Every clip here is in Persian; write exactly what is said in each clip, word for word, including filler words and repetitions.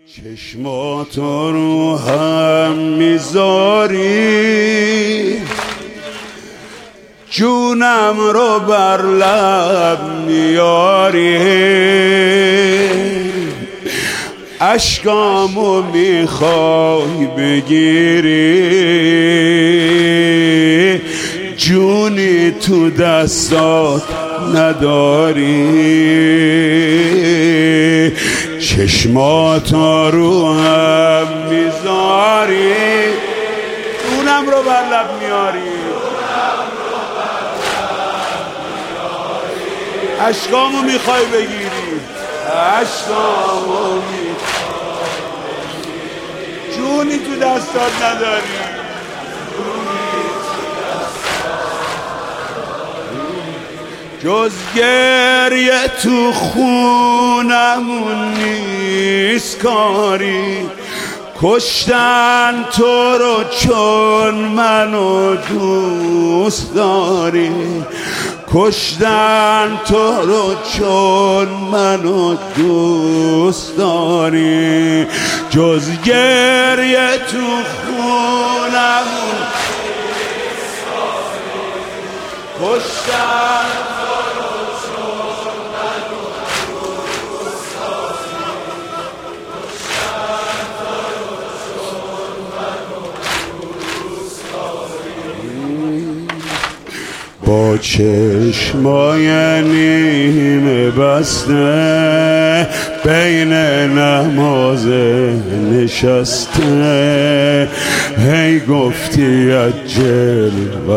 چشماتو رو هم میذاری، جونم رو بر لب میاری، اشکامو میخوای بگیری، جونی تو دستات نداری. چشماتو رو هم میذاری، جونم رو بر لب میاری، اشکامو میخوای بگیری، اشکامو میخوای بگیری، جونی تو دستات نداری. جز گریه تو خونمون نیست کاری، کشتن تو رو چون منو دوست داری، کشتن تو رو چون منو دوست داری. جز گریه تو خونمون نیست کاری، کشتن با چشمای نیمه بسته بین نماز نشسته، هی گفتی عجل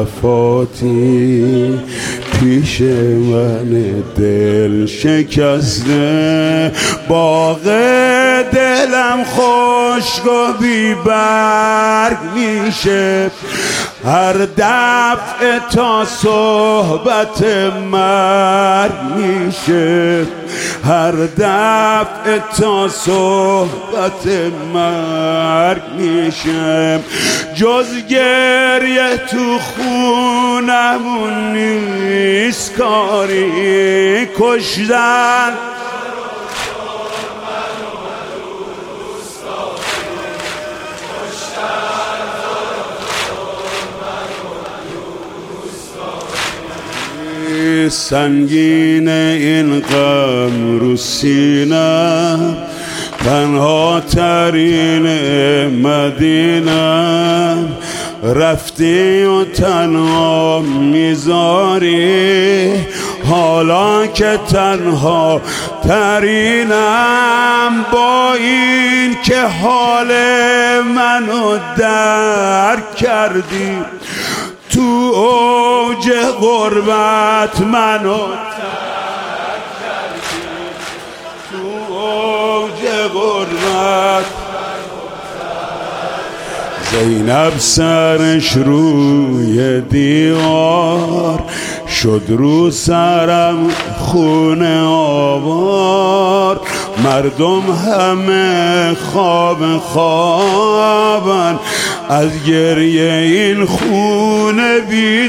وفاتی، پیش من دل شکسته. باغ دلم خشک و بی برگ میشه، هر دفعه تا صحبت مرگ میشه، هر دفعه تا صحبت مرگ میشه. جز گریه تو خونمون نیست کاری، کشتن سنگین این غم رو سینم، تنها ترین مدینم، رفتی و تنها میذاری، حالا که تنها ترینم، با این که حال منو درک کردی، تو اوج غربت منو ترک کردی، تو اوج غربت. زینب سرش روی دیوار شد، رو سرم خون آوار، مردم همه خواب خوابن، از گریه این خون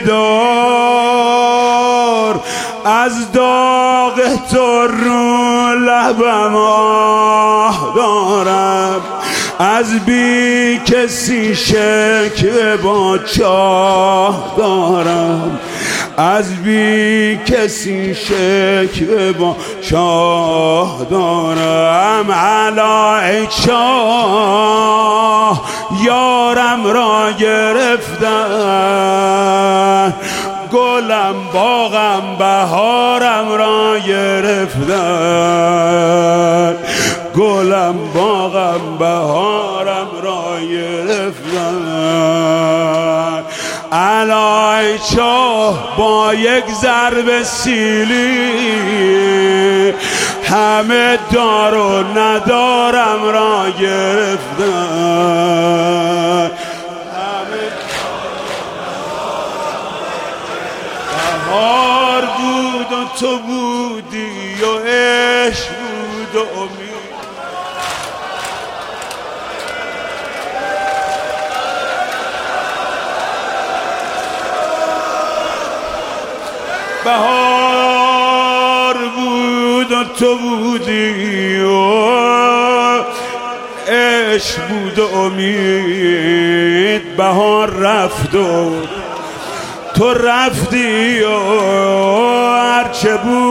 بیدار، از داغ تو رو لبم آه دارم، از بی کسی شکوه با چاه دارم، از بی کسی شکوه با چاه دارم. علای شاه یارم را گرفتن، گلم باغم بهارم را گرفتن، گلم باغم بهارم را گرفتن. علای شاه با یک ضرب سیلی، همه دار و ندارم را گرفتن، بهار بود و تو بودی و عشق بود و امید. بهار بود و تو بودی و عشق بود و امید، بهار رفت و تو رفتی و هرچه بود